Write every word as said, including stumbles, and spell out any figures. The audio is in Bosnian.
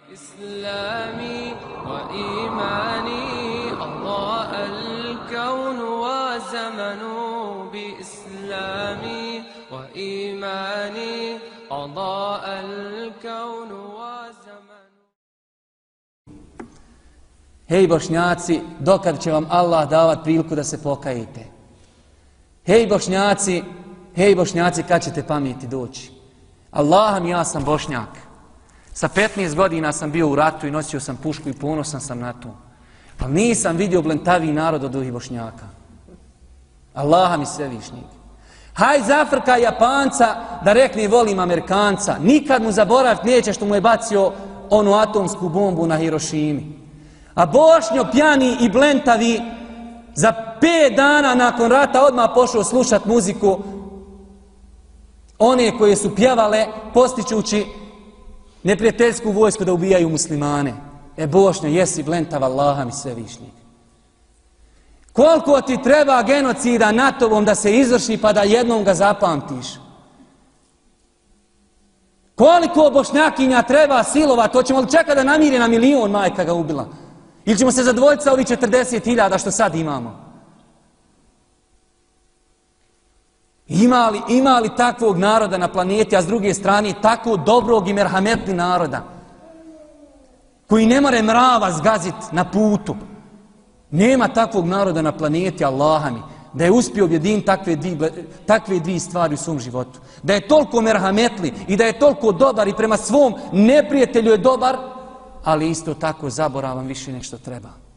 إسلامي وإيماني أضاء الكون وزمن بإسلامي وإيماني أضاء الكون وزمن. Hej Bošnjaci, dokad će vam Allah davati priliku da se pokajete? Hej Bošnjaci, hej Bošnjaci, kad ćete pameti doći? Allaham, ja sam Bošnjak. Sa petnaest godina sam bio u ratu i nosio sam pušku i ponosan sam na to. Ali nisam vidio blentaviji narod od ovih Bošnjaka. Allaha mi svevišnjeg. Haj zafrka Japanca da rekne volim Amerikanca. Nikad mu zaboraviti neće što mu je bacio onu atomsku bombu na Hirošimi. A Bošnjo pjani i blentavi za pet dana nakon rata odmah pošao slušat muziku one koje su pjevale postičući neprijateljsku vojsku da ubijaju muslimane. E Bošnjo, jesi blentav, Allaha mi svevišnjeg. Koliko ti treba genocida NATO-vom da se izvrši pa da jednom ga zapamtiš? Koliko Bošnjakinja treba silovat? Hoćemo li čekati da namiri na milion majka ga ubila? Ili ćemo se zadovoljiti sa ovih četrdeset hiljada što sad imamo? Ima li, ima li takvog naroda na planeti, a s druge strane tako dobrog i merhametli naroda, koji ne more mrava zgazit na putu? Nema takvog naroda na planeti, Allaha mi, da je uspio objediniti takve dvije, takve dvije stvari u svom životu. Da je toliko merhametli i da je toliko dobar i prema svom neprijatelju je dobar, ali isto tako zaboravam više nek što treba.